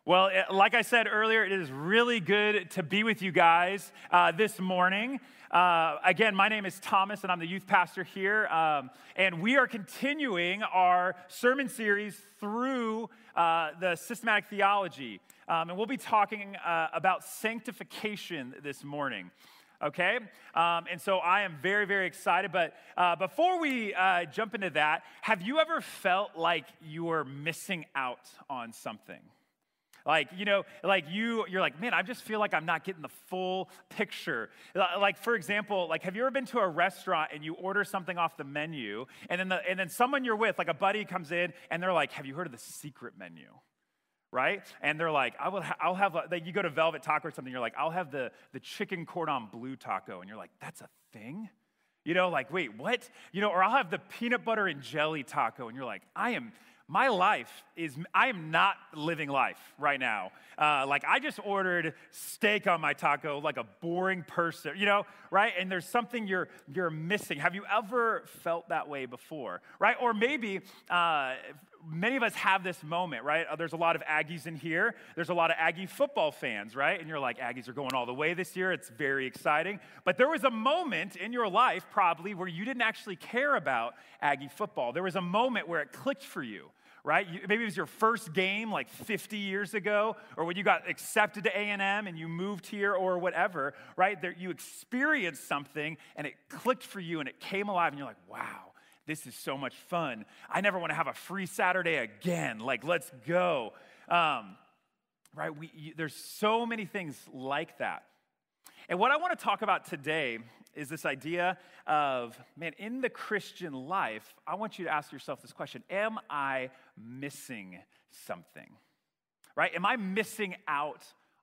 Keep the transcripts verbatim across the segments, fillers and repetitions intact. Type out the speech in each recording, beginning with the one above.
Well, it- like I said earlier, it is really good to be with you guys uh, this morning. Uh, again, my name is Thomas, and I'm the youth pastor here. Um, and we are continuing our sermon series through uh, the systematic theology. Um, and we'll be talking uh, about sanctification this morning. Okay? Um, and so I am very, very excited. But uh, before we uh, jump into that, have you ever felt like you were missing out on something? Like, you know, like you, you're like, man, I just feel like I'm not getting the full picture. Like, for example, like, have you ever been to a restaurant and you order something off the menu, and then the, and then someone you're with, like a buddy comes in, and they're like, have you heard of the secret menu? Right? And they're like, I will ha- I'll have, a, like, you go to Velvet Taco or something, you're like, I'll have the, the chicken cordon bleu taco, and you're like, that's a thing? You know, like, wait, what? You know, or I'll have the peanut butter and jelly taco, and you're like, I am... My life is, I am not living life right now. Uh, like, I just ordered steak on my taco like a boring person, you know, right? And there's something you're you're missing. Have you ever felt that way before, right? Or maybe uh, many of us have this moment, right? Uh, there's a lot of Aggies in here. There's a lot of Aggie football fans, right? And you're like, Aggies are going all the way this year. It's very exciting. But there was a moment in your life probably where you didn't actually care about Aggie football. There was a moment where it clicked for you. Right? You, maybe it was your first game like fifty years ago, or when you got accepted to A and M and you moved here or whatever, right? There, you experienced something and it clicked for you and it came alive and you're like, wow, this is so much fun. I never want to have a free Saturday again. Like, let's go. Um, right? We, you, there's so many things like that. And what I want to talk about today is this idea of, man, in the Christian life, I want you to ask yourself this question: am I missing something? Right? Am I missing out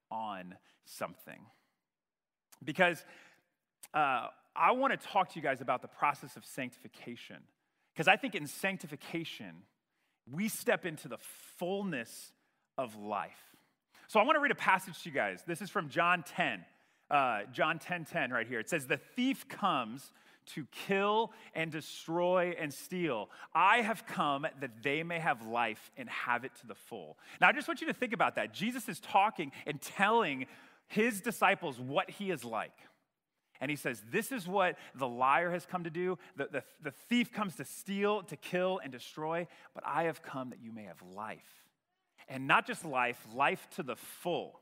on something? Because uh, I want to talk to you guys about the process of sanctification. Because I think in sanctification, we step into the fullness of life. So I want to read a passage to you guys. This is from John ten. Uh, John ten ten right here. It says, the thief comes to kill and destroy and steal. I have come that they may have life and have it to the full. Now, I just want you to think about that. Jesus is talking and telling his disciples what he is like. And he says, this is what the liar has come to do. The, the, the thief comes to steal, to kill, and destroy. But I have come that you may have life. And not just life, life to the full.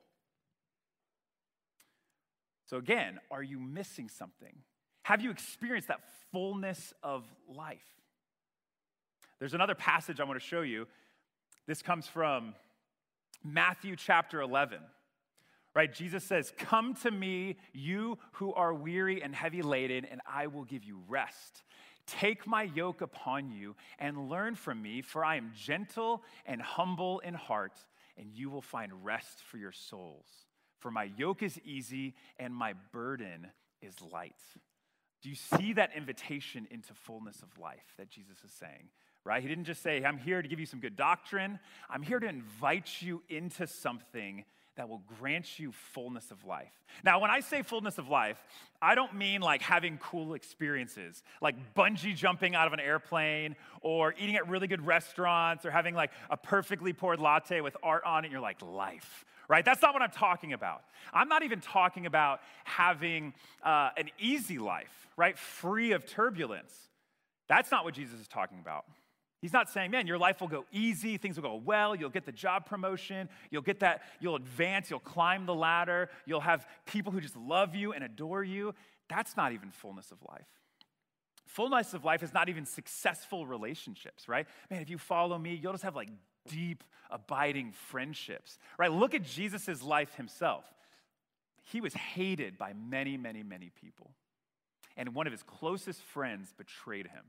So again, are you missing something? Have you experienced that fullness of life? There's another passage I want to show you. This comes from Matthew chapter eleven. Right? Jesus says, come to me, you who are weary and heavy laden, and I will give you rest. Take my yoke upon you and learn from me, for I am gentle and humble in heart, and you will find rest for your souls. For my yoke is easy and my burden is light. Do you see that invitation into fullness of life that Jesus is saying? Right? He didn't just say, I'm here to give you some good doctrine. I'm here to invite you into something that will grant you fullness of life. Now, when I say fullness of life, I don't mean like having cool experiences, like bungee jumping out of an airplane or eating at really good restaurants or having like a perfectly poured latte with art on it, and you're like, life. Right? That's not what I'm talking about. I'm not even talking about having uh, an easy life, right? Free of turbulence. That's not what Jesus is talking about. He's not saying, man, your life will go easy, things will go well, you'll get the job promotion, you'll get that, you'll advance, you'll climb the ladder, you'll have people who just love you and adore you. That's not even fullness of life. Fullness of life is not even successful relationships, right? Man, if you follow me, you'll just have like deep, abiding friendships, right? Look at Jesus' life himself. He was hated by many, many, many people. And one of his closest friends betrayed him.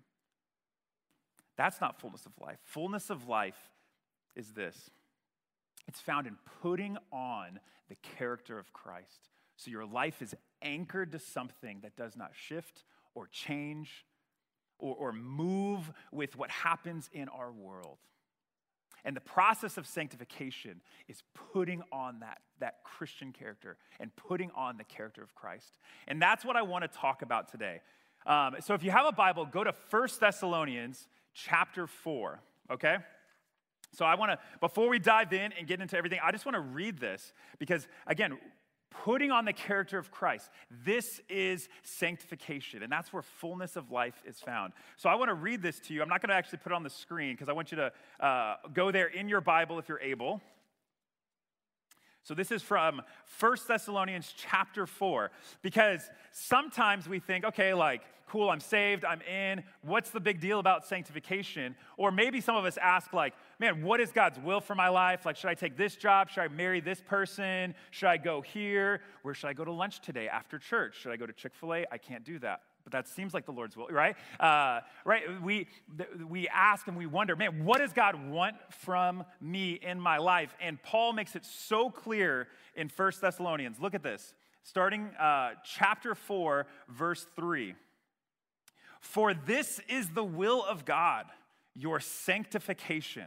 That's not fullness of life. Fullness of life is this. It's found in putting on the character of Christ. So your life is anchored to something that does not shift or change or, or move with what happens in our world. And the process of sanctification is putting on that, that Christian character and putting on the character of Christ. And that's what I want to talk about today. Um, so if you have a Bible, go to First Thessalonians chapter four, okay? So I want to, before we dive in and get into everything, I just want to read this because, again, putting on the character of Christ, this is sanctification, and that's where fullness of life is found. So I want to read this to you. I'm not going to actually put it on the screen because I want you to uh, go there in your Bible if you're able. So this is from First Thessalonians chapter four, because sometimes we think, okay, like, cool, I'm saved, I'm in. What's the big deal about sanctification? Or maybe some of us ask, like, man, what is God's will for my life? Like, should I take this job? Should I marry this person? Should I go here? Where should I go to lunch today after church? Should I go to Chick-fil-A? I can't do that. But that seems like the Lord's will, right? Uh, right? We, we ask and we wonder, man, what does God want from me in my life? And Paul makes it so clear in First Thessalonians. Look at this. Starting uh, chapter four, verse three. For this is the will of God, your sanctification.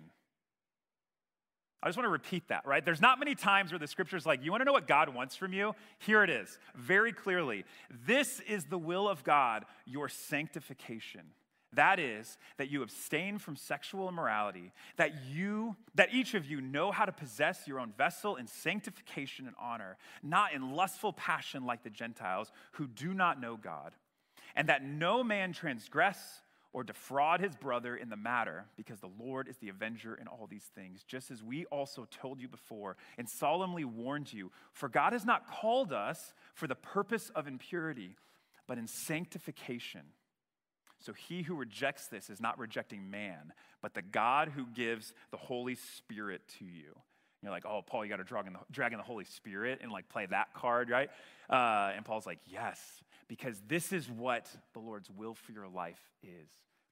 I just want to repeat that, right? There's not many times where the scripture's like, you want to know what God wants from you? Here it is, very clearly. This is the will of God, your sanctification. That is, that you abstain from sexual immorality, that you, that each of you know how to possess your own vessel in sanctification and honor, not in lustful passion like the Gentiles who do not know God, and that no man transgress or defraud his brother in the matter, because the Lord is the avenger in all these things, just as we also told you before and solemnly warned you. For God has not called us for the purpose of impurity, but in sanctification. So he who rejects this is not rejecting man, but the God who gives the Holy Spirit to you. You're like, oh, Paul, you got to drag in, the, drag in the Holy Spirit and like play that card, right? Uh, and Paul's like, yes, because this is what the Lord's will for your life is.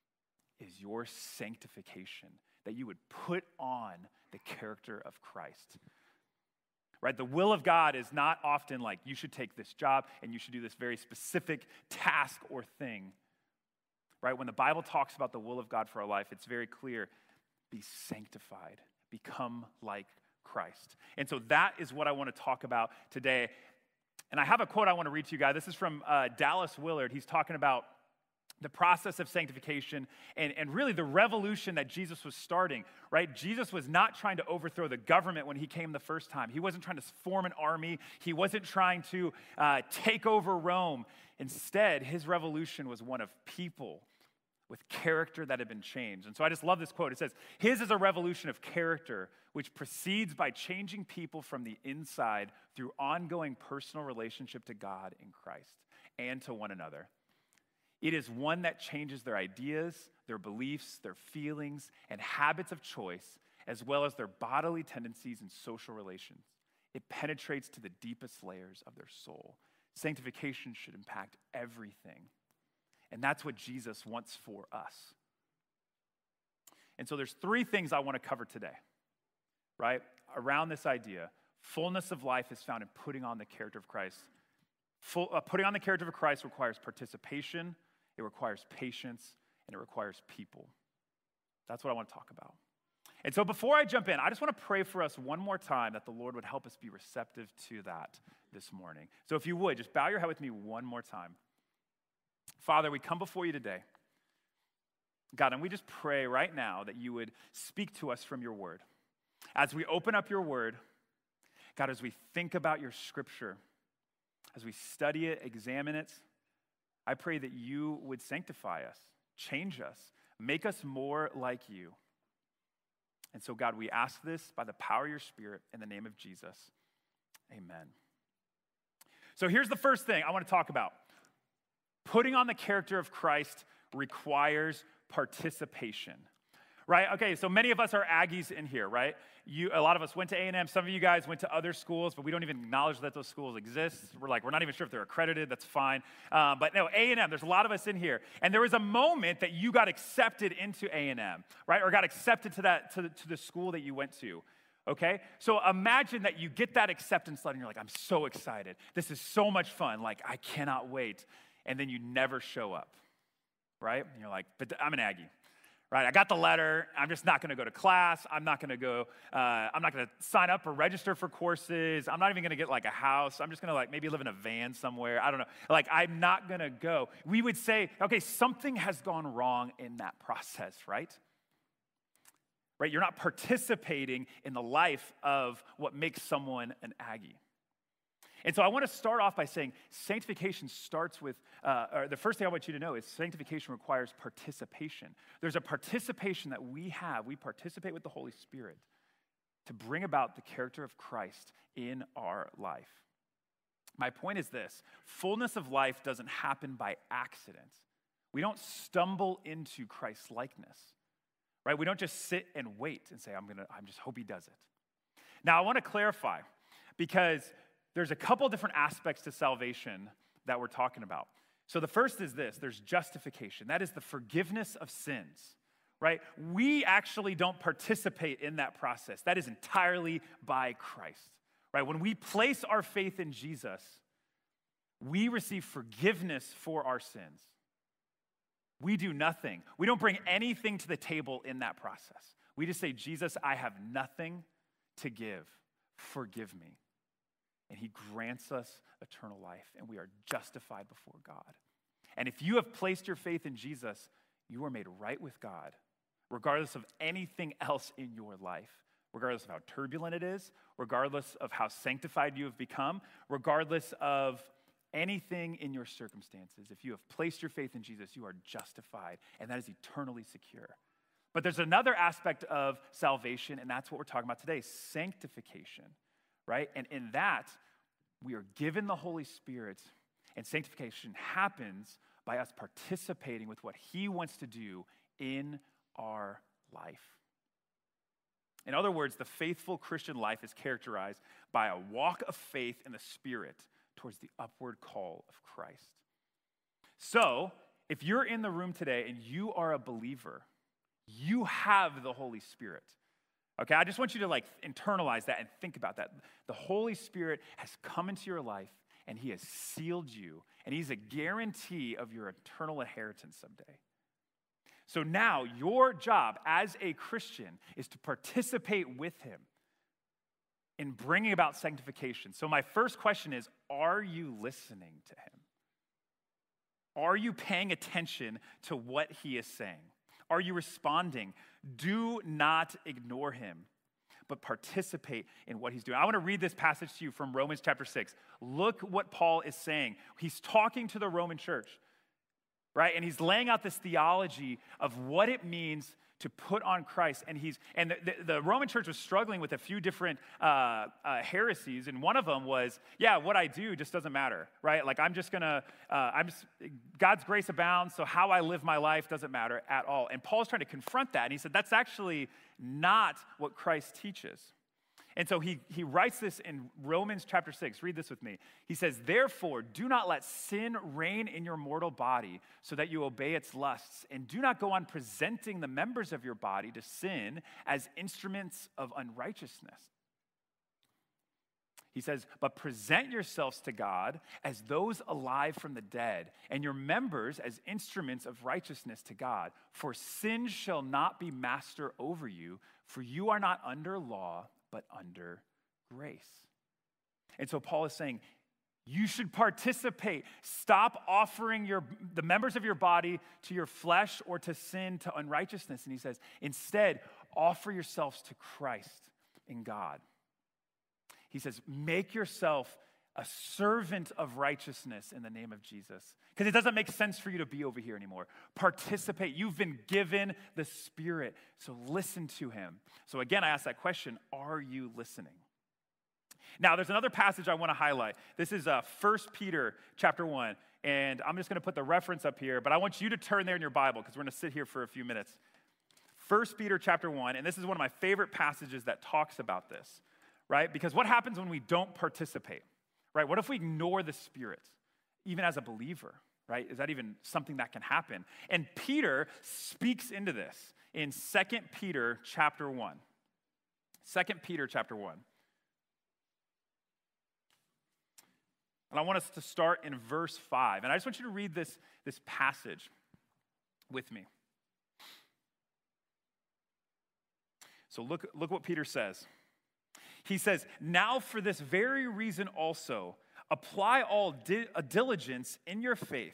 Is your sanctification, that you would put on the character of Christ. Right? The will of God is not often like you should take this job and you should do this very specific task or thing. Right? When the Bible talks about the will of God for our life, it's very clear. Be sanctified. Become like Christ. And so that is what I want to talk about today. And I have a quote I want to read to you guys. This is from uh, Dallas Willard. He's talking about the process of sanctification and, and really the revolution that Jesus was starting, right? Jesus was not trying to overthrow the government when he came the first time. He wasn't trying to form an army. He wasn't trying to uh, take over Rome. Instead, his revolution was one of people with character that had been changed. And so I just love this quote. It says, his is a revolution of character, which proceeds by changing people from the inside through ongoing personal relationship to God in Christ and to one another. It is one that changes their ideas, their beliefs, their feelings, and habits of choice, as well as their bodily tendencies and social relations. It penetrates to the deepest layers of their soul. Sanctification should impact everything. And that's what Jesus wants for us. And so there's three things I want to cover today, right? Around this idea. Fullness of life is found in putting on the character of Christ. Full, uh, putting on the character of Christ requires participation, it requires patience, and it requires people. That's what I want to talk about. And so before I jump in, I just want to pray for us one more time that the Lord would help us be receptive to that this morning. So if you would, just bow your head with me one more time. Father, we come before you today. God, and we just pray right now that you would speak to us from your word. As we open up your word, God, as we think about your scripture, as we study it, examine it, I pray that you would sanctify us, change us, make us more like you. And so, God, we ask this by the power of your Spirit in the name of Jesus. Amen. So here's the first thing I want to talk about. Putting on the character of Christ requires participation. Right? Okay, so many of us are Aggies in here, right? You, a lot of us went to A and M. Some of you guys went to other schools, but we don't even acknowledge that those schools exist. We're like, we're not even sure if they're accredited. That's fine. Um, but no, A and M, there's a lot of us in here. And there was a moment that you got accepted into A and M, right? Or got accepted to that to the, to the school that you went to. Okay? So imagine that you get that acceptance letter and you're like, I'm so excited. This is so much fun. Like, I cannot wait. And then you never show up, right? And you're like, but I'm an Aggie. Right, I got the letter. I'm just not going to go to class. I'm not going to go. Uh, I'm not going to sign up or register for courses. I'm not even going to get like a house. I'm just going to like maybe live in a van somewhere. I don't know. Like I'm not going to go. We would say, okay, something has gone wrong in that process, right? right? You're not participating in the life of what makes someone an Aggie. And so I want to start off by saying sanctification starts with, uh, or the first thing I want you to know is sanctification requires participation. There's a participation that we have. We participate with the Holy Spirit to bring about the character of Christ in our life. My point is this: fullness of life doesn't happen by accident. We don't stumble into Christ's likeness, right? We don't just sit and wait and say, I'm gonna, I just hope he does it. Now, I want to clarify, because there's a couple different aspects to salvation that we're talking about. So the first is this: there's justification. That is the forgiveness of sins, right? We actually don't participate in that process. That is entirely by Christ, right? When we place our faith in Jesus, we receive forgiveness for our sins. We do nothing. We don't bring anything to the table in that process. We just say, Jesus, I have nothing to give. Forgive me. And he grants us eternal life, and we are justified before God. And if you have placed your faith in Jesus, you are made right with God, regardless of anything else in your life, regardless of how turbulent it is, regardless of how sanctified you have become, regardless of anything in your circumstances. If you have placed your faith in Jesus, you are justified, and that is eternally secure. But there's another aspect of salvation, and that's what we're talking about today: sanctification, right? And in that, we are given the Holy Spirit, and sanctification happens by us participating with what he wants to do in our life. In other words, the faithful Christian life is characterized by a walk of faith in the Spirit towards the upward call of Christ. So, if you're in the room today and you are a believer, you have the Holy Spirit. Okay, I just want you to like internalize that and think about that. The Holy Spirit has come into your life, and he has sealed you, and he's a guarantee of your eternal inheritance someday. So now your job as a Christian is to participate with him in bringing about sanctification. So my first question is, are you listening to him? Are you paying attention to what he is saying? Are you responding? Do not ignore him, but participate in what he's doing. I want to read this passage to you from Romans chapter six. Look what Paul is saying. He's talking to the Roman church, right? And he's laying out this theology of what it means to put on Christ. And he's and the, the, the Roman church was struggling with a few different uh, uh, heresies, and one of them was, yeah, what I do just doesn't matter, right? Like I'm just gonna, uh, I'm just, God's grace abounds, so how I live my life doesn't matter at all. And Paul's trying to confront that, and he said that's actually not what Christ teaches. And so he, he writes this in Romans chapter six. Read this with me. He says, therefore, do not let sin reign in your mortal body so that you obey its lusts. And do not go on presenting the members of your body to sin as instruments of unrighteousness. He says, but present yourselves to God as those alive from the dead, and your members as instruments of righteousness to God. For sin shall not be master over you, for you are not under law, but under grace. And so Paul is saying, you should participate. Stop offering your, the members of your body to your flesh or to sin, to unrighteousness. And he says, instead, offer yourselves to Christ in God. He says, make yourself a servant of righteousness in the name of Jesus. Because it doesn't make sense for you to be over here anymore. Participate. You've been given the Spirit, so listen to him. So again, I ask that question, are you listening? Now, there's another passage I want to highlight. This is uh, First Peter chapter one, and I'm just going to put the reference up here, but I want you to turn there in your Bible because we're going to sit here for a few minutes. First Peter chapter one, and this is one of my favorite passages that talks about this, right? Because what happens when we don't participate? Right? What if we ignore the Spirit, even as a believer, right? Is that even something that can happen? And Peter speaks into this in Second Peter chapter one. Second Peter chapter one. And I want us to start in verse five. And I just want you to read this, this passage with me. So look, look what Peter says. He says, now for this very reason also, apply all di- diligence in your faith,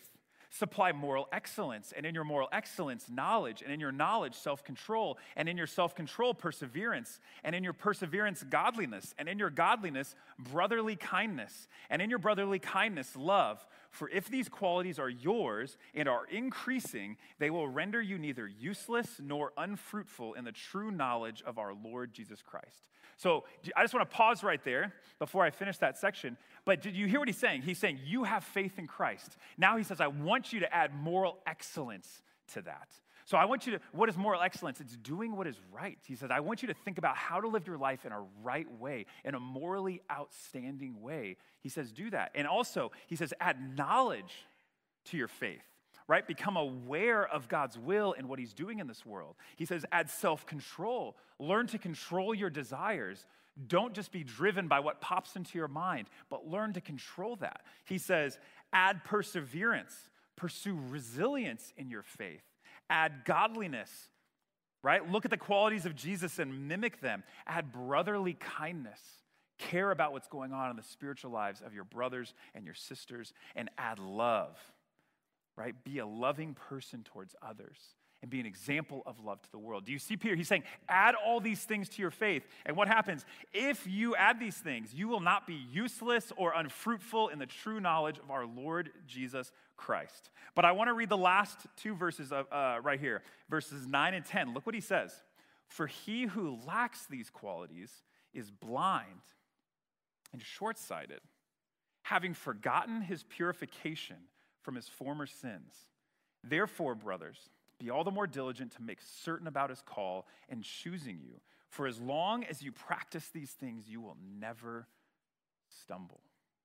supply moral excellence, and in your moral excellence, knowledge, and in your knowledge, self-control, and in your self-control, perseverance, and in your perseverance, godliness, and in your godliness, brotherly kindness, and in your brotherly kindness, love. For if these qualities are yours and are increasing, they will render you neither useless nor unfruitful in the true knowledge of our Lord Jesus Christ. So I just want to pause right there before I finish that section. But did you hear what he's saying? He's saying you have faith in Christ. Now he says, I want you to add moral excellence to that. So I want you to, what is moral excellence? It's doing what is right. He says, I want you to think about how to live your life in a right way, in a morally outstanding way. He says, do that. And also, he says, add knowledge to your faith, right? Become aware of God's will and what he's doing in this world. He says, add self-control. Learn to control your desires. Don't just be driven by what pops into your mind, but learn to control that. He says, add perseverance. Pursue resilience in your faith. Add godliness, right? Look at the qualities of Jesus and mimic them. Add brotherly kindness. Care about what's going on in the spiritual lives of your brothers and your sisters. And add love, right? Be a loving person towards others and be an example of love to the world. Do you see Peter? He's saying, add all these things to your faith. And what happens? If you add these things, you will not be useless or unfruitful in the true knowledge of our Lord Jesus Christ. But I want to read the last two verses of, uh, right here, verses nine and ten. Look what he says. For he who lacks these qualities is blind and short-sighted, having forgotten his purification from his former sins. Therefore, brothers, be all the more diligent to make certain about his call and choosing you. For as long as you practice these things, you will never stumble.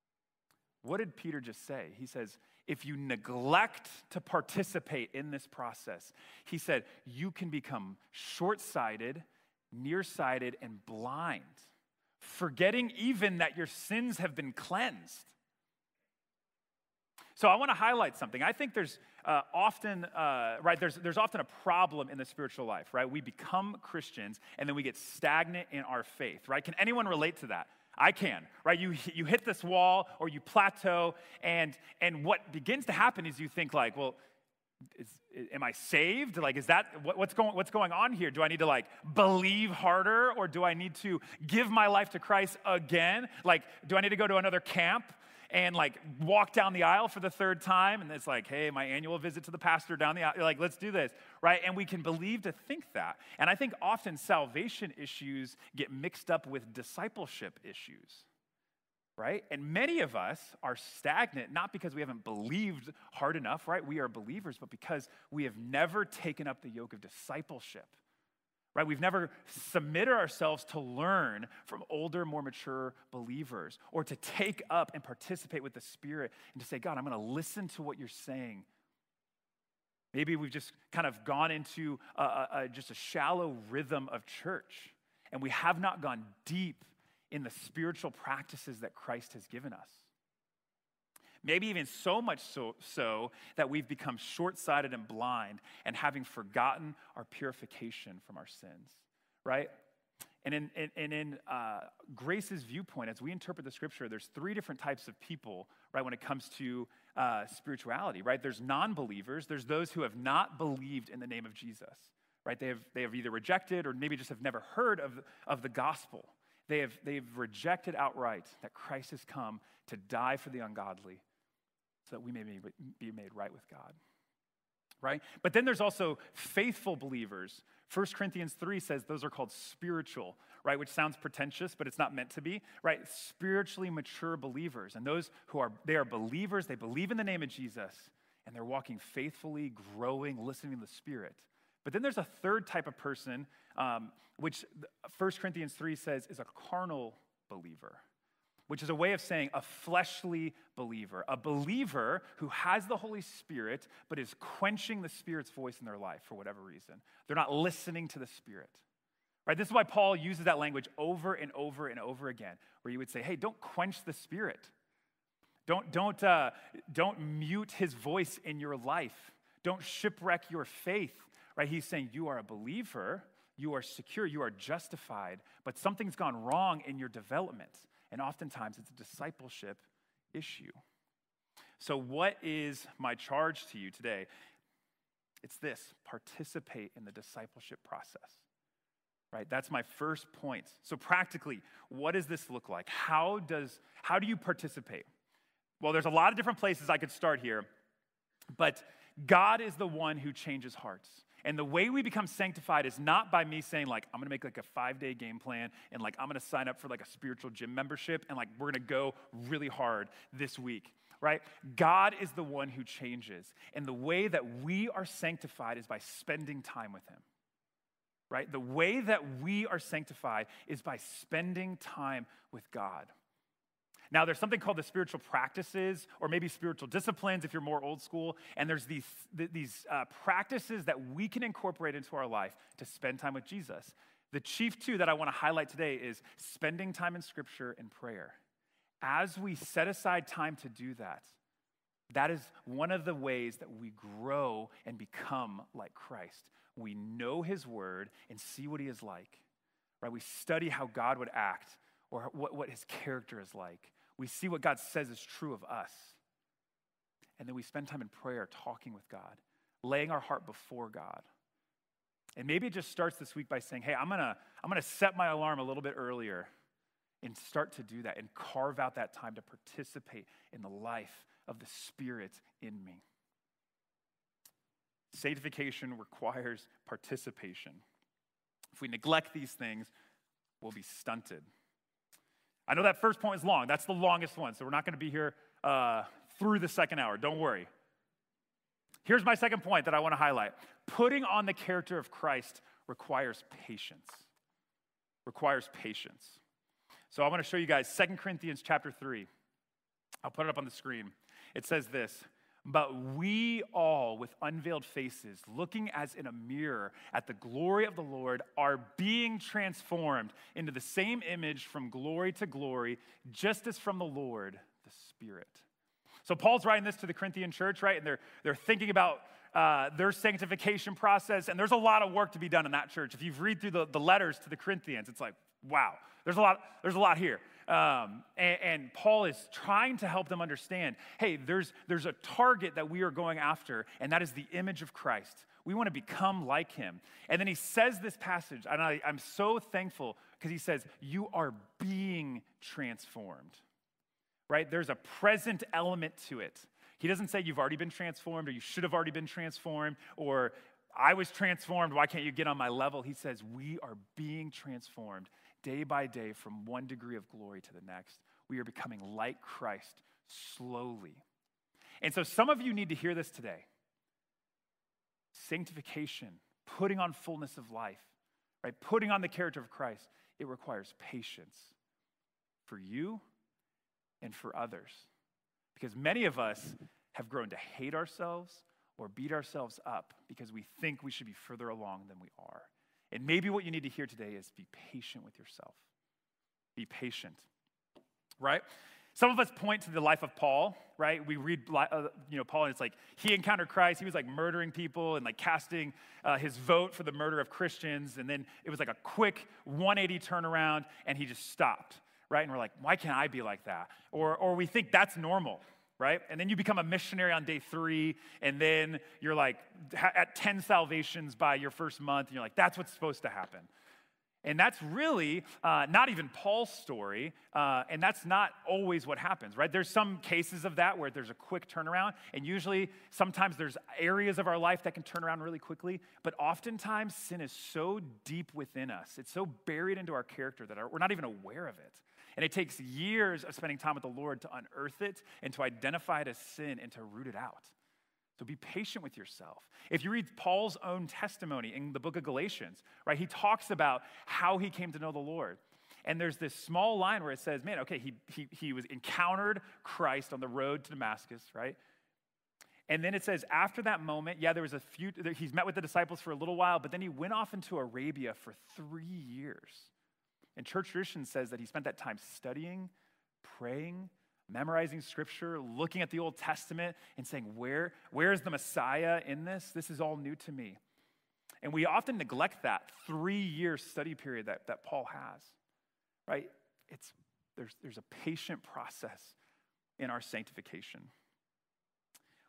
What did Peter just say? He says, if you neglect to participate in this process, he said, you can become short-sighted, nearsighted, and blind, forgetting even that your sins have been cleansed. So I want to highlight something. I think there's uh, often, uh, right, there's, there's often a problem in the spiritual life, right? We become Christians, and then we get stagnant in our faith, right? Can anyone relate to that? I can, right? You, you hit this wall, or you plateau, and, and what begins to happen is you think like, well, is, am I saved? Like, is that, what, what's going, what's going on here? Do I need to like believe harder, or do I need to give my life to Christ again? Like, do I need to go to another camp and like walk down the aisle for the third time? And it's like, hey, my annual visit to the pastor down the aisle, like, let's do this, right? And we can believe to think that. And I think often salvation issues get mixed up with discipleship issues, right? And many of us are stagnant, not because we haven't believed hard enough, right? We are believers, but because we have never taken up the yoke of discipleship. Right? We've never submitted ourselves to learn from older, more mature believers, or to take up and participate with the Spirit and to say, God, I'm going to listen to what you're saying. Maybe we've just kind of gone into a, a, a, just a shallow rhythm of church, and we have not gone deep in the spiritual practices that Christ has given us. Maybe even so much so, so that we've become short-sighted and blind and having forgotten our purification from our sins, right? And in, in, and in uh, Grace's viewpoint, as we interpret the scripture, there's three different types of people, right, when it comes to uh, spirituality, right? There's non-believers. There's those who have not believed in the name of Jesus, right? They have, they have either rejected or maybe just have never heard of, of the gospel. They have, they've rejected outright that Christ has come to die for the ungodly, so that we may be made right with God, right? But then there's also faithful believers. First Corinthians three says those are called spiritual, right? Which sounds pretentious, but it's not meant to be, right? Spiritually mature believers. And those who are, they are believers, they believe in the name of Jesus, and they're walking faithfully, growing, listening to the Spirit. But then there's a third type of person, um, which First Corinthians three says is a carnal believer, which is a way of saying a fleshly believer, a believer who has the Holy Spirit but is quenching the Spirit's voice in their life for whatever reason. They're not listening to the Spirit, right? This is why Paul uses that language over and over and over again, where you would say, hey, don't quench the Spirit. Don't, don't, uh, don't mute his voice in your life. Don't shipwreck your faith, right? He's saying you are a believer, you are secure, you are justified, but something's gone wrong in your development. And oftentimes it's a discipleship issue. So what is my charge to you today? It's this: participate in the discipleship process, right? That's my first point. So practically, what does this look like? How does, how do you participate? Well, there's a lot of different places I could start here, but God is the one who changes hearts. And the way we become sanctified is not by me saying, like, I'm gonna make like a five-day game plan and like I'm gonna sign up for like a spiritual gym membership and like we're gonna go really hard this week, right? God is the one who changes. And the way that we are sanctified is by spending time with him, right? The way that we are sanctified is by spending time with God. Now, there's something called the spiritual practices, or maybe spiritual disciplines if you're more old school, and there's these, these uh, practices that we can incorporate into our life to spend time with Jesus. The chief two that I want to highlight today is spending time in Scripture and prayer. As we set aside time to do that, that is one of the ways that we grow and become like Christ. We know his word and see what he is like, right? We study how God would act or what, what his character is like. We see what God says is true of us. And then we spend time in prayer, talking with God, laying our heart before God. And maybe it just starts this week by saying, hey, I'm gonna, I'm gonna set my alarm a little bit earlier and start to do that and carve out that time to participate in the life of the Spirit in me. Sanctification requires participation. If we neglect these things, we'll be stunted. I know that first point is long. That's the longest one, so we're not going to be here uh, through the second hour. Don't worry. Here's my second point that I want to highlight. Putting on the character of Christ requires patience. Requires patience. So I want to show you guys Second Corinthians chapter three. I'll put it up on the screen. It says this: but we all, with unveiled faces, looking as in a mirror at the glory of the Lord, are being transformed into the same image from glory to glory, just as from the Lord, the Spirit. So Paul's writing this to the Corinthian church, right? And they're, they're thinking about uh, their sanctification process, and there's a lot of work to be done in that church. If you've read through the, the letters to the Corinthians, it's like, wow, there's a lot, there's a lot here. Um, and, and Paul is trying to help them understand, hey, there's, there's a target that we are going after, and that is the image of Christ. We want to become like him. And then he says this passage, and I, I'm so thankful because he says, you are being transformed, right? There's a present element to it. He doesn't say you've already been transformed or you should have already been transformed or I was transformed, why can't you get on my level? He says we are being transformed day by day from one degree of glory to the next. We are becoming like Christ slowly. And so some of you need to hear this today. Sanctification, putting on fullness of life, right? Putting on the character of Christ, it requires patience for you and for others. Because many of us have grown to hate ourselves or beat ourselves up because we think we should be further along than we are. And maybe what you need to hear today is be patient with yourself. Be patient, right? Some of us point to the life of Paul, right? We read, uh, you know, Paul, and it's like he encountered Christ. He was like murdering people and like casting uh, his vote for the murder of Christians. And then it was like a quick one eighty turnaround, and he just stopped, right? And we're like, why can't I be like that? Or, or we think that's normal, right? And then you become a missionary on day three, and then you're like at ten salvations by your first month, and you're like, that's what's supposed to happen. And that's really uh, not even Paul's story, uh, and that's not always what happens, right? There's some cases of that where there's a quick turnaround, and usually sometimes there's areas of our life that can turn around really quickly, but oftentimes sin is so deep within us, it's so buried into our character that we're not even aware of it. And it takes years of spending time with the Lord to unearth it and to identify it as sin and to root it out. So be patient with yourself. If you read Paul's own testimony in the book of Galatians, right, he talks about how he came to know the Lord. And there's this small line where it says, man, okay, he, he, he was encountered Christ on the road to Damascus, right? And then it says after that moment, yeah, there was a few, he's met with the disciples for a little while, but then he went off into Arabia for three years. And church tradition says that he spent that time studying, praying, memorizing scripture, looking at the Old Testament and saying, where, where is the Messiah in this? This is all new to me. And we often neglect that three-year study period that, that Paul has, right? It's, there's, there's a patient process in our sanctification.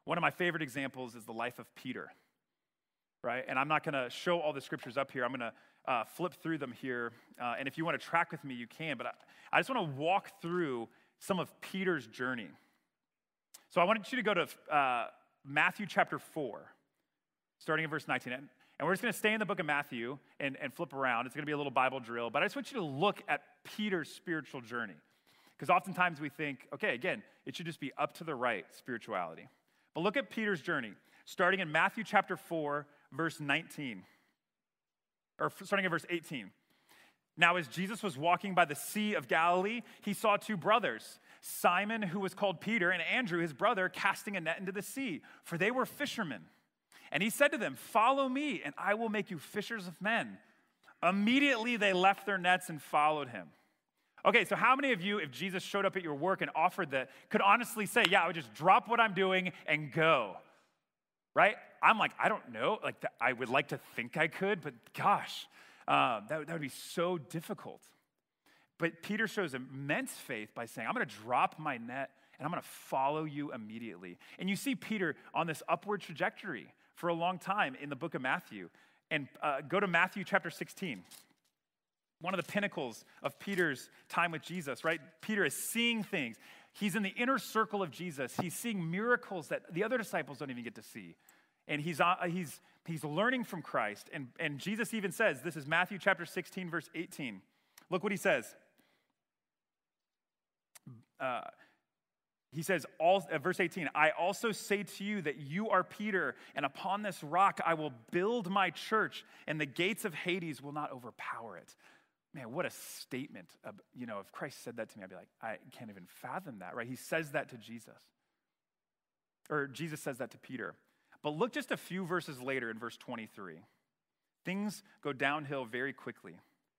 One of my favorite examples is the life of Peter, right? And I'm not going to show all the scriptures up here. I'm going to uh, flip through them here. Uh, and if you want to track with me, you can. But I, I just want to walk through some of Peter's journey. So I wanted you to go to uh, Matthew chapter four, starting in verse nineteen. And, and we're just going to stay in the book of Matthew and, and flip around. It's going to be a little Bible drill. But I just want you to look at Peter's spiritual journey. Because oftentimes we think, okay, again, it should just be up to the right spirituality. But look at Peter's journey, starting in Matthew chapter four, verse nineteen. Or starting at verse eighteen. Now, as Jesus was walking by the Sea of Galilee, he saw two brothers, Simon, who was called Peter, and Andrew, his brother, casting a net into the sea, for they were fishermen. And he said to them, "Follow me, and I will make you fishers of men." Immediately they left their nets and followed him. Okay, so how many of you, if Jesus showed up at your work and offered that, could honestly say, yeah, I would just drop what I'm doing and go, right? I'm like, I don't know. Like, I would like to think I could, but gosh, uh, that, that would be so difficult. But Peter shows immense faith by saying, I'm going to drop my net and I'm going to follow you immediately. And you see Peter on this upward trajectory for a long time in the book of Matthew. And uh, go to Matthew chapter sixteen. One of the pinnacles of Peter's time with Jesus, right? Peter is seeing things. He's in the inner circle of Jesus. He's seeing miracles that the other disciples don't even get to see. And he's, uh, he's, he's learning from Christ. And, and Jesus even says, this is Matthew chapter sixteen, verse eighteen. Look what he says. Uh, he says, all, uh, verse eighteen, "I also say to you that you are Peter, and upon this rock I will build my church, and the gates of Hades will not overpower it." Man, what a statement. Of, you know, if Christ said that to me, I'd be like, I can't even fathom that, right? He says that to Jesus. Or Jesus says that to Peter. But look just a few verses later in verse twenty-three. Things go downhill very quickly.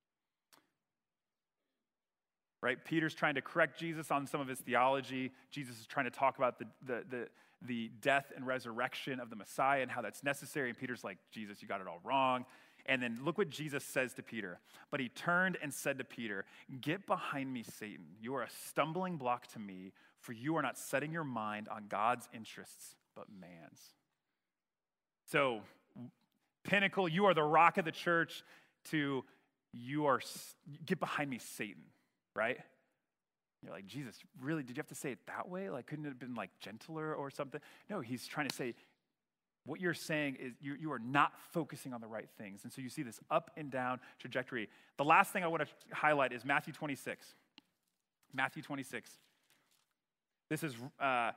Right? Peter's trying to correct Jesus on some of his theology. Jesus is trying to talk about the, the, the, the death and resurrection of the Messiah and how that's necessary. And Peter's like, Jesus, you got it all wrong. And then look what Jesus says to Peter. But he turned and said to Peter, "Get behind me, Satan. You are a stumbling block to me, for you are not setting your mind on God's interests, but man's." So, pinnacle, you are the rock of the church, to you are, get behind me, Satan, right? You're like, Jesus, really, did you have to say it that way? Like, couldn't it have been like gentler or something? No, he's trying to say, what you're saying is you, you are not focusing on the right things. And so you see this up and down trajectory. The last thing I want to highlight is Matthew twenty-six. Matthew twenty-six. This is uh,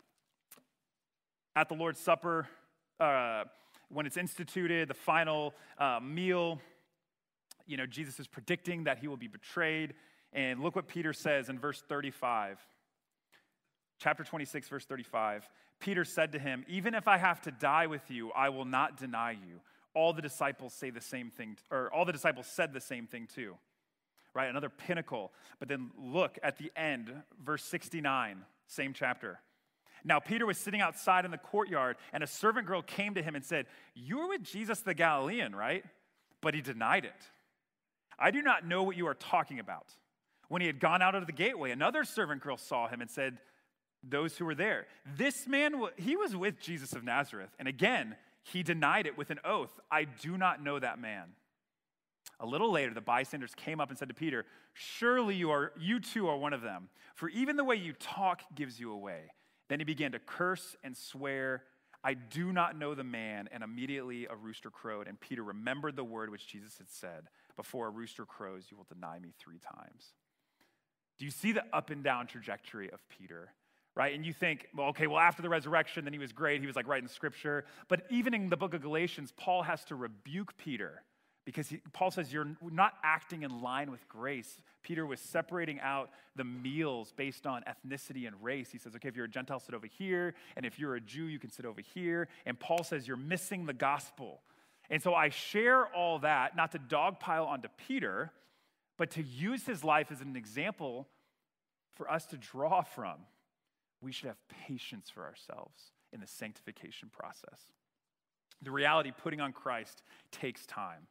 at the Lord's Supper, uh, when it's instituted, the final uh, meal. You know, Jesus is predicting that he will be betrayed. And look what Peter says in verse thirty-five. Chapter twenty-six, verse thirty-five. Peter said to him, "Even if I have to die with you, I will not deny you." All the disciples say the same thing, or all the disciples said the same thing too. Right? Another pinnacle. But then look at the end, verse sixty-nine, same chapter. "Now Peter was sitting outside in the courtyard, and a servant girl came to him and said, 'You were with Jesus the Galilean, right?' But he denied it. 'I do not know what you are talking about.' When he had gone out of the gateway, another servant girl saw him and said, those who were there, 'This man, he was with Jesus of Nazareth.' And again, he denied it with an oath, 'I do not know that man.' A little later, the bystanders came up and said to Peter, 'Surely you are, you too are one of them, for even the way you talk gives you away.' Then he began to curse and swear, 'I do not know the man.' And immediately a rooster crowed, and Peter remembered the word which Jesus had said, 'Before a rooster crows, you will deny me three times.'" Do you see the up and down trajectory of Peter? Right? And you think, well, okay, well, after the resurrection, then he was great. He was like writing scripture. But even in the book of Galatians, Paul has to rebuke Peter because he, Paul says you're not acting in line with grace. Peter was separating out the meals based on ethnicity and race. He says, okay, if you're a Gentile, sit over here. And if you're a Jew, you can sit over here. And Paul says you're missing the gospel. And so I share all that, not to dogpile onto Peter, but to use his life as an example for us to draw from. We should have patience for ourselves in the sanctification process. The reality, putting on Christ takes time.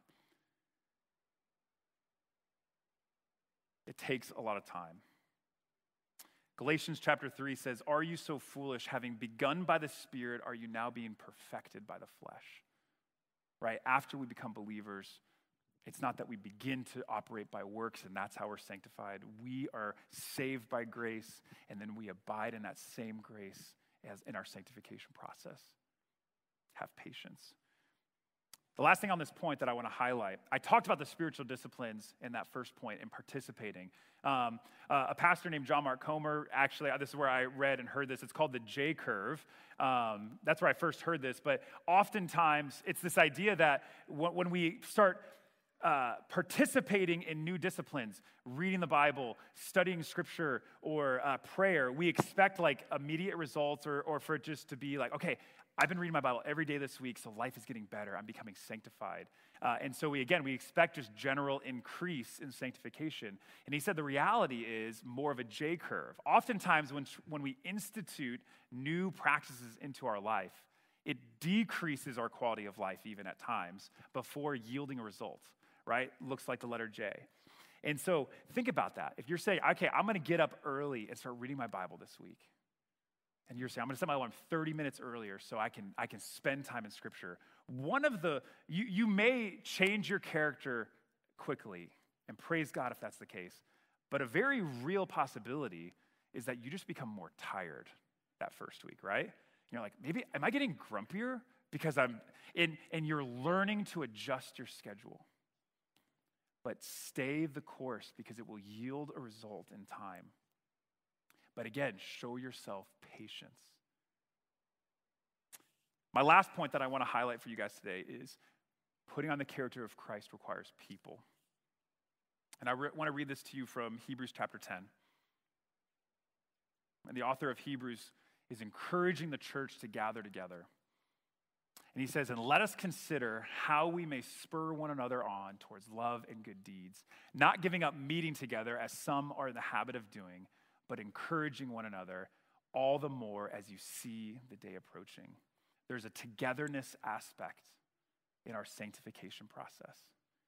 It takes a lot of time. Galatians chapter three says, "Are you so foolish? Having begun by the Spirit, are you now being perfected by the flesh?" Right? After we become believers, it's not that we begin to operate by works and that's how we're sanctified. We are saved by grace, and then we abide in that same grace as in our sanctification process. Have patience. The last thing on this point that I want to highlight, I talked about the spiritual disciplines in that first point and participating. Um, uh, a pastor named John Mark Comer, actually, this is where I read and heard this. It's called the J curve. Um, that's where I first heard this. But oftentimes, it's this idea that w- when we start uh, participating in new disciplines, reading the Bible, studying scripture, or uh, prayer, we expect like immediate results, or, or for it just to be like, okay, I've been reading my Bible every day this week, so life is getting better. I'm becoming sanctified. Uh, and so we, again, we expect just general increase in sanctification. And he said the reality is more of a J curve. Oftentimes when, when we institute new practices into our life, it decreases our quality of life even at times before yielding a result, right? Looks like the letter J. And so think about that. If you're saying, okay, I'm going to get up early and start reading my Bible this week, and you're saying, I'm going to set my alarm thirty minutes earlier so I can, I can spend time in Scripture. One of the, you, you may change your character quickly, and praise God if that's the case. But a very real possibility is that you just become more tired that first week, right? You're like, maybe, am I getting grumpier? Because I'm, in, and you're learning to adjust your schedule. But stay the course because it will yield a result in time. But again, show yourself patience. My last point that I want to highlight for you guys today is putting on the character of Christ requires people. And I re- want to read this to you from Hebrews chapter ten. And the author of Hebrews is encouraging the church to gather together. And he says, and let us consider how we may spur one another on towards love and good deeds, not giving up meeting together as some are in the habit of doing, but encouraging one another all the more as you see the day approaching. There's a togetherness aspect in our sanctification process.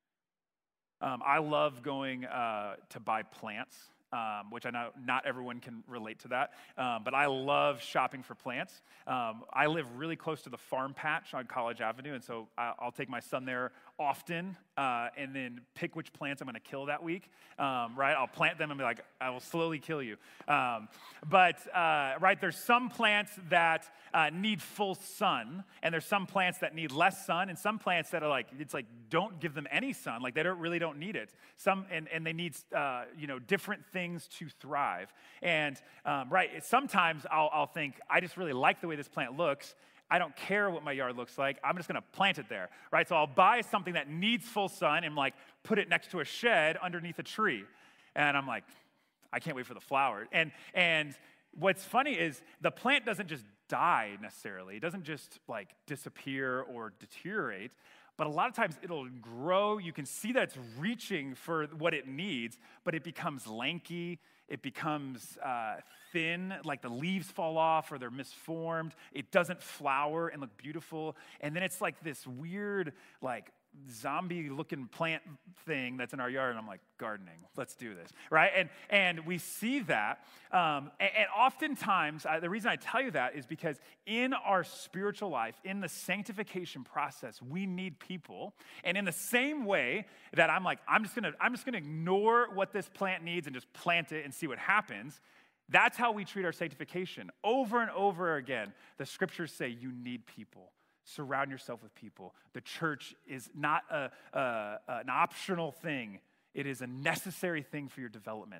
Um, I love going uh, to buy plants, um, which I know not everyone can relate to that, um, but I love shopping for plants. Um, I live really close to the farm patch on College Avenue, and so I'll take my son there often uh, and then pick which plants I'm going to kill that week, um, right? I'll plant them and be like, I will slowly kill you. Um, but, uh, right, there's some plants that uh, need full sun, and there's some plants that need less sun, and some plants that are like, it's like, don't give them any sun. Like, they don't really don't need it. Some, and, and they need, uh, you know, different things to thrive. And, um, right, sometimes I'll, I'll think, I just really like the way this plant looks. I don't care what my yard looks like. I'm just going to plant it there, right? So I'll buy something that needs full sun and like put it next to a shed underneath a tree. And I'm like, I can't wait for the flower. And and what's funny is the plant doesn't just die necessarily. It doesn't just like disappear or deteriorate. But a lot of times it'll grow. You can see that it's reaching for what it needs, but it becomes lanky. It becomes uh, thin, like the leaves fall off or they're misformed. It doesn't flower and look beautiful. And then it's like this weird, like, zombie-looking plant thing that's in our yard, and I'm like, gardening, let's do this, right? And and we see that, um, and, and oftentimes, I, the reason I tell you that is because in our spiritual life, in the sanctification process, we need people, and in the same way that I'm like, I'm just gonna, I'm just gonna ignore what this plant needs and just plant it and see what happens. That's how we treat our sanctification. Over and over again, the scriptures say you need people. Surround yourself with people. The church is not a, a, an optional thing. It is a necessary thing for your development,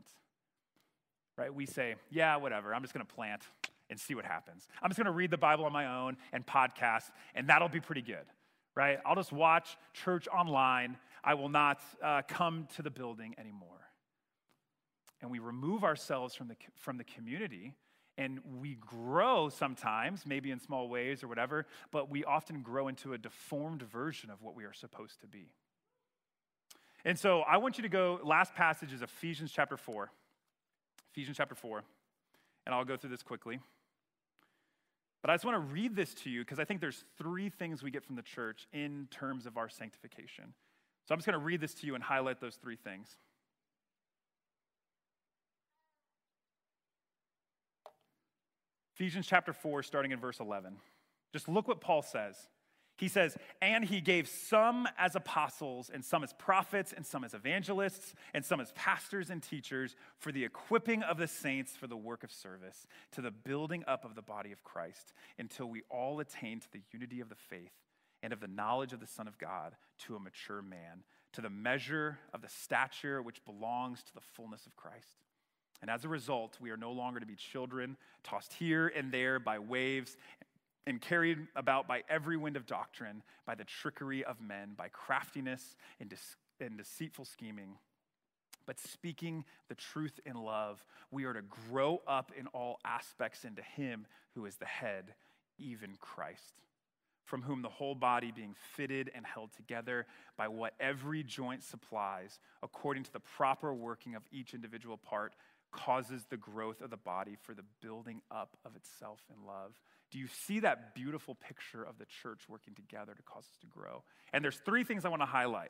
right? We say, yeah, whatever. I'm just going to plant and see what happens. I'm just going to read the Bible on my own and podcast, and that'll be pretty good, right? I'll just watch church online. I will not uh, come to the building anymore. And we remove ourselves from the, from the community. And we grow sometimes, maybe in small ways or whatever, but we often grow into a deformed version of what we are supposed to be. And so I want you to go, last passage is Ephesians chapter four. Ephesians chapter four. And I'll go through this quickly. But I just want to read this to you because I think there's three things we get from the church in terms of our sanctification. So I'm just going to read this to you and highlight those three things. Ephesians chapter four, starting in verse eleven. Just look what Paul says. He says, and he gave some as apostles, and some as prophets, and some as evangelists, and some as pastors and teachers for the equipping of the saints for the work of service, to the building up of the body of Christ, until we all attain to the unity of the faith and of the knowledge of the Son of God, to a mature man, to the measure of the stature which belongs to the fullness of Christ. And as a result, we are no longer to be children, tossed here and there by waves, and carried about by every wind of doctrine, by the trickery of men, by craftiness and, de- and deceitful scheming. But speaking the truth in love, we are to grow up in all aspects into him who is the head, even Christ, from whom the whole body being fitted and held together by what every joint supplies, according to the proper working of each individual part, causes the growth of the body for the building up of itself in love. Do you see that beautiful picture of the church working together to cause us to grow? And there's three things I want to highlight.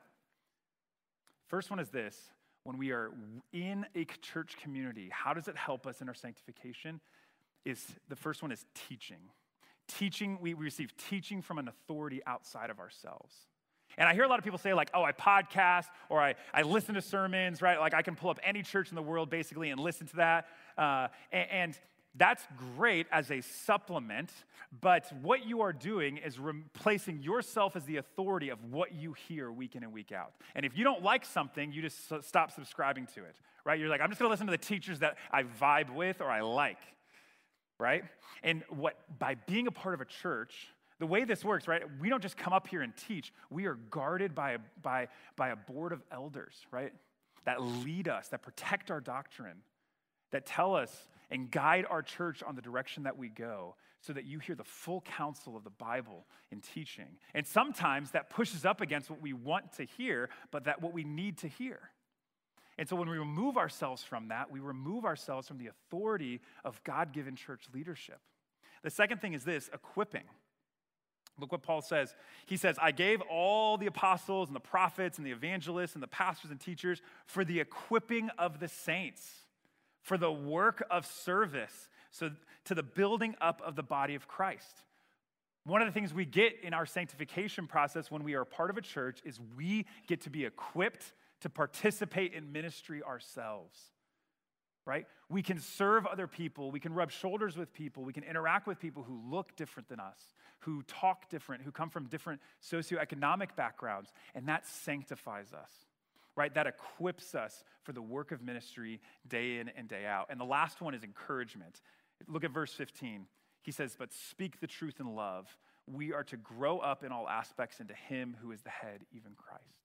First one is this. When we are in a church community, how does it help us in our sanctification? Is the first one is teaching. Teaching, we receive teaching from an authority outside of ourselves. And I hear a lot of people say like, oh, I podcast or I, I listen to sermons, right? Like I can pull up any church in the world basically and listen to that. Uh, and, and that's great as a supplement, but what you are doing is replacing yourself as the authority of what you hear week in and week out. And if you don't like something, you just stop subscribing to it, right? You're like, I'm just gonna listen to the teachers that I vibe with or I like, right? And what by being a part of a church, the way this works, right? We don't just come up here and teach. We are guarded by a, by, by a board of elders, right? That lead us, that protect our doctrine, that tell us and guide our church on the direction that we go so that you hear the full counsel of the Bible in teaching. And sometimes that pushes up against what we want to hear, but that what we need to hear. And so when we remove ourselves from that, we remove ourselves from the authority of God-given church leadership. The second thing is this, equipping. Look what Paul says. He says, I gave all the apostles and the prophets and the evangelists and the pastors and teachers for the equipping of the saints, for the work of service, so to the building up of the body of Christ. One of the things we get in our sanctification process when we are a part of a church is we get to be equipped to participate in ministry ourselves, right? We can serve other people, we can rub shoulders with people, we can interact with people who look different than us, who talk different, who come from different socioeconomic backgrounds, and that sanctifies us. Right, that equips us for the work of ministry day in and day out. And the last one is encouragement. Look at verse fifteen. He says, but speak the truth in love. We are to grow up in all aspects into him who is the head, even Christ.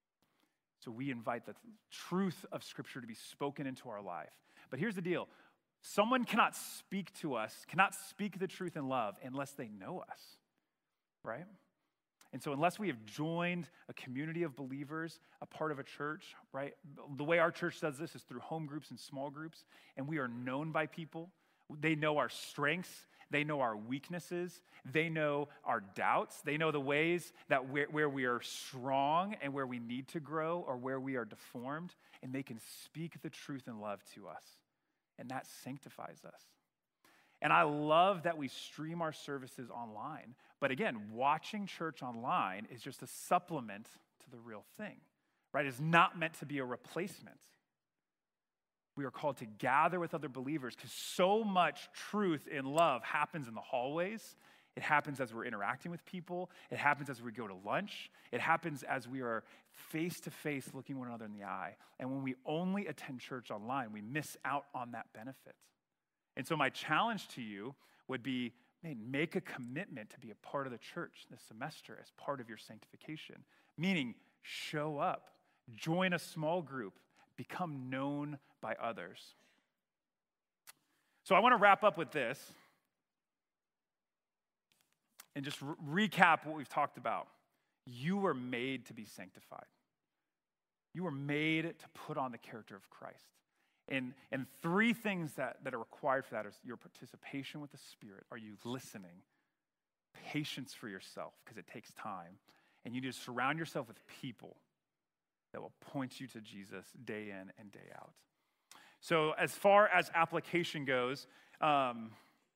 So we invite the truth of Scripture to be spoken into our life. But here's the deal. Someone cannot speak to us, cannot speak the truth in love unless they know us, right? And so unless we have joined a community of believers, a part of a church, right? The way our church does this is through home groups and small groups, and we are known by people. They know our strengths. They know our weaknesses. They know our doubts. They know the ways that we're, where we are strong and where we need to grow or where we are deformed, and they can speak the truth in love to us, and that sanctifies us. And I love that we stream our services online. But again, watching church online is just a supplement to the real thing, right? It's not meant to be a replacement. We are called to gather with other believers because so much truth in love happens in the hallways. It happens as we're interacting with people. It happens as we go to lunch. It happens as we are face-to-face looking one another in the eye. And when we only attend church online, we miss out on that benefit. And so my challenge to you would be, man, make a commitment to be a part of the church this semester as part of your sanctification. Meaning, show up, join a small group, become known by others. So I want to wrap up with this and just re- recap what we've talked about. You were made to be sanctified. You were made to put on the character of Christ. And, and three things that, that are required for that is your participation with the Spirit. Are you listening? Patience for yourself, because it takes time. And you need to surround yourself with people that will point you to Jesus day in and day out. So as far as application goes, um,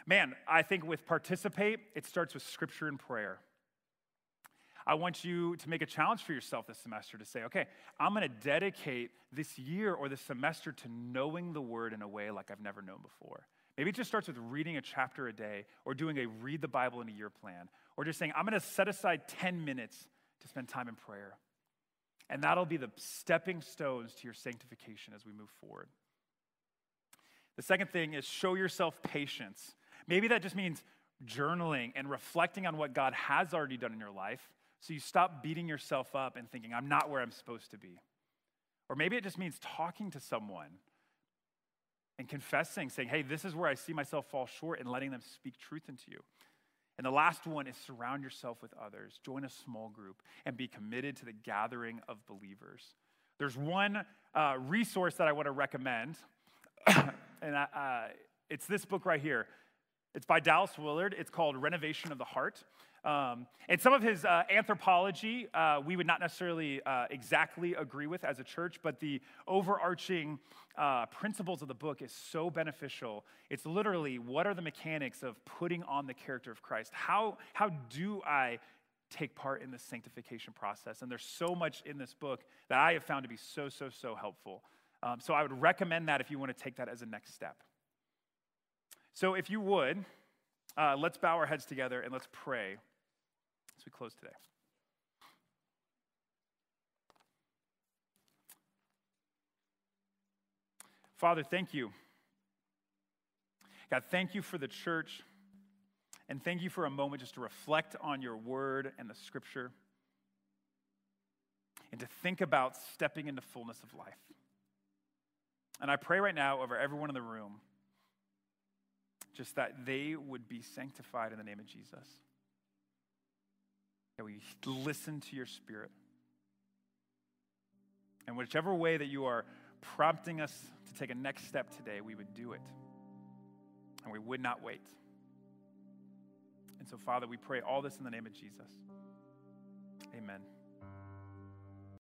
Man, I think with participate, it starts with scripture and prayer. I want you to make a challenge for yourself this semester to say, okay, I'm going to dedicate this year or this semester to knowing the word in a way like I've never known before. Maybe it just starts with reading a chapter a day or doing a read the Bible in a year plan, or just saying, I'm going to set aside ten minutes to spend time in prayer. And that'll be the stepping stones to your sanctification as we move forward. The second thing is show yourself patience. Maybe that just means journaling and reflecting on what God has already done in your life, so you stop beating yourself up and thinking, I'm not where I'm supposed to be. Or maybe it just means talking to someone and confessing, saying, hey, this is where I see myself fall short, and letting them speak truth into you. And the last one is surround yourself with others. Join a small group and be committed to the gathering of believers. There's one uh, resource that I want to recommend, and I, uh, it's this book right here. It's by Dallas Willard. It's called Renovation of the Heart. Um, and some of his uh, anthropology, uh, we would not necessarily uh, exactly agree with as a church, but the overarching uh, principles of the book is so beneficial. It's literally, what are the mechanics of putting on the character of Christ? How, how do I take part in the sanctification process? And there's so much in this book that I have found to be so, so, so helpful. Um, so I would recommend that if you want to take that as a next step. So if you would, uh, let's bow our heads together and let's pray as we close today. Father, thank you. God, thank you for the church, and thank you for a moment just to reflect on your word and the scripture, and to think about stepping into fullness of life. And I pray right now over everyone in the room, just that they would be sanctified in the name of Jesus. That we listen to your Spirit. And whichever way that you are prompting us to take a next step today, we would do it. And we would not wait. And so, Father, we pray all this in the name of Jesus. Amen.